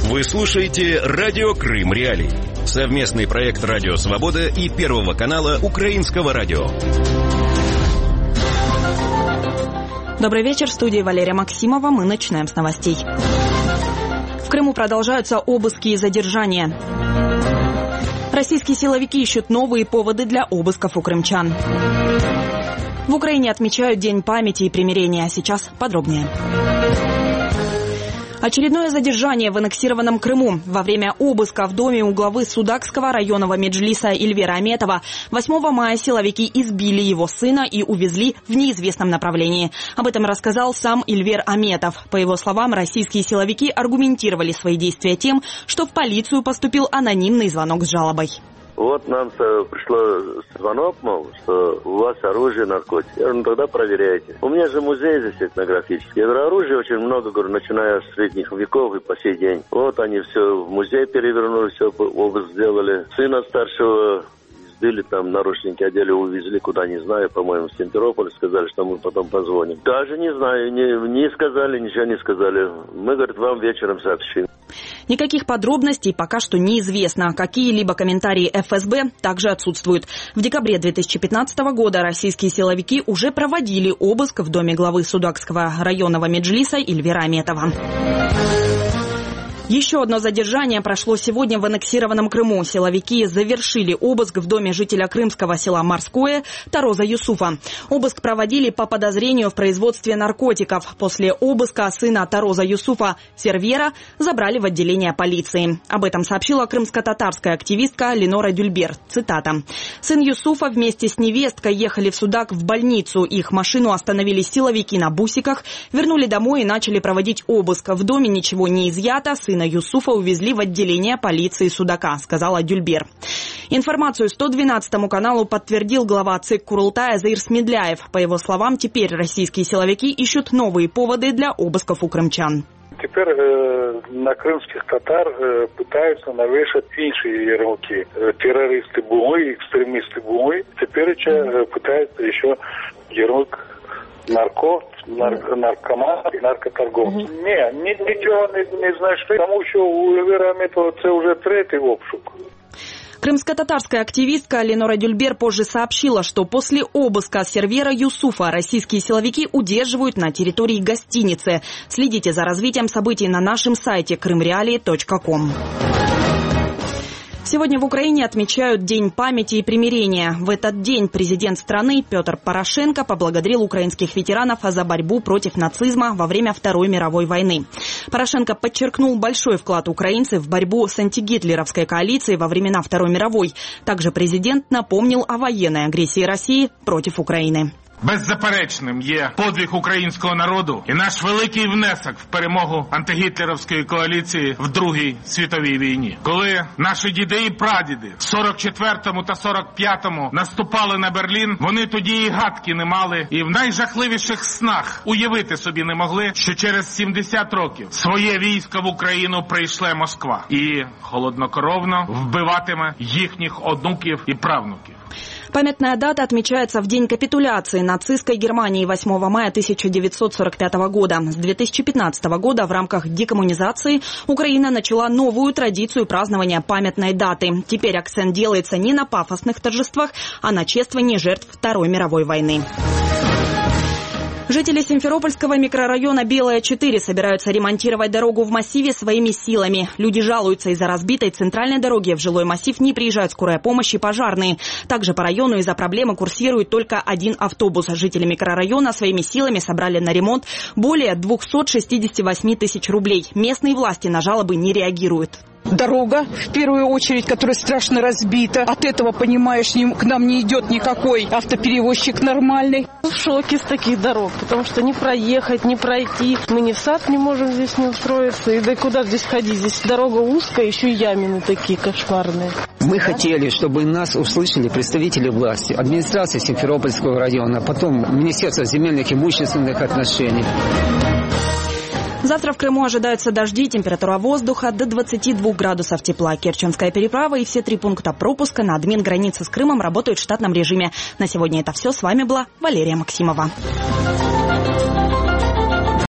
Вы слушаете «Радио Крым Реалии». Совместный проект «Радио Свобода» и Первого канала Украинского радио. Добрый вечер. В студии Валерия Максимова. Мы начинаем с новостей. В Крыму продолжаются обыски и задержания. Российские силовики ищут новые поводы для обысков у крымчан. В Украине отмечают День памяти и примирения. Сейчас подробнее. Очередное задержание в аннексированном Крыму. Во время обыска в доме у главы Судакского районного меджлиса Ильвера Аметова 8 мая силовики избили его сына и увезли в неизвестном направлении. Об этом рассказал сам Ильвер Аметов. По его словам, российские силовики аргументировали свои действия тем, что в полицию поступил анонимный звонок с жалобой. Вот нам пришло звонок, мол, что у вас оружие, наркотики. Я говорю, ну тогда проверяйте. У меня же музей здесь этнографический. Я говорю, оружия очень много, говорю, начиная с средних веков и по сей день. Вот они все в музей перевернули, все обыск сделали. Сына старшего избили, там наручники одели, увезли куда, не знаю, по-моему, в Симферополь, сказали, что мы потом позвоним. Даже не знаю, не сказали, ничего не сказали. Мы, говорит, вам вечером сообщим. Никаких подробностей пока что неизвестно. Какие-либо комментарии ФСБ также отсутствуют. В декабре 2015 года российские силовики уже проводили обыск в доме главы Судакского районного меджлиса Ильвера Аметова. Еще одно задержание прошло сегодня в аннексированном Крыму. Силовики завершили обыск в доме жителя крымского села Морское Тароза Юсуфа. Обыск проводили по подозрению в производстве наркотиков. После обыска сына Тароза Юсуфа Сервера забрали в отделение полиции. Об этом сообщила крымско-татарская активистка Ленора Дюльбер. Цитата. «Сын Юсуфа вместе с невесткой ехали в Судак в больницу. Их машину остановили силовики на бусиках, вернули домой и начали проводить обыск. В доме ничего не изъято. Сына Юсуфа увезли в отделение полиции Судака», сказала Дюльбер. Информацию 112 каналу подтвердил глава ЦИК Курултая Заир Смедляев. По его словам, теперь российские силовики ищут новые поводы для обысков у крымчан. Теперь на крымских татар пытаются навешать іншие ярлыки. Террористы бумы, экстремисты бумы. Теперь пытаются еще ярлык наркоман і наркоторговці. Нічого не знайшли, тому що у Ільвера Аметова це вже третій обшук. Крымско-татарская активистка Ленора Дюльбер позже сообщила, что после обыска сервера Юсуфа российские силовики удерживают на территории гостиницы. Следите за развитием событий на нашем сайте krymrealii.com. Сегодня в Украине отмечают День памяти и примирения. В этот день президент страны Петр Порошенко поблагодарил украинских ветеранов за борьбу против нацизма во время Второй мировой войны. Порошенко подчеркнул большой вклад украинцев в борьбу с антигитлеровской коалицией во времена Второй мировой. Также президент напомнил о военной агрессии России против Украины. Беззаперечним є подвиг українського народу і наш великий внесок в перемогу антигітлерівської коаліції в Другій світовій війні. Коли наші діди і прадіди в 44-му та 45-му наступали на Берлін, вони тоді і гадки не мали, і в найжахливіших снах уявити собі не могли, що через 70 років своє військо в Україну прийшле Москва і холоднокровно вбиватиме їхніх онуків і правнуків. Памятная дата отмечается в день капитуляции нацистской Германии 8 мая 1945 года. С 2015 года в рамках декоммунизации Украина начала новую традицию празднования памятной даты. Теперь акцент делается не на пафосных торжествах, а на чествовании жертв Второй мировой войны. Жители Симферопольского микрорайона Белая-4 собираются ремонтировать дорогу в массиве своими силами. Люди жалуются, из-за разбитой центральной дороги в жилой массив не приезжает скорая помощь и пожарные. Также по району из-за проблемы курсирует только один автобус. Жители микрорайона своими силами собрали на ремонт более 268 тысяч рублей. Местные власти на жалобы не реагируют. Дорога, в первую очередь, которая страшно разбита. От этого, понимаешь, к нам не идет никакой автоперевозчик нормальный. В шоке с таких дорог, потому что не проехать, не пройти. Мы ни в сад не можем здесь не устроиться. И да куда здесь ходить? Здесь дорога узкая, еще и ямины такие кошмарные. Мы хотели, чтобы нас услышали представители власти, администрация Симферопольского района, потом Министерство земельных и имущественных отношений. Завтра в Крыму ожидаются дожди, температура воздуха до 22 градусов тепла. Керченская переправа и все 3 пункта пропуска на админ-границе с Крымом работают в штатном режиме. На сегодня это все. С вами была Валерия Максимова.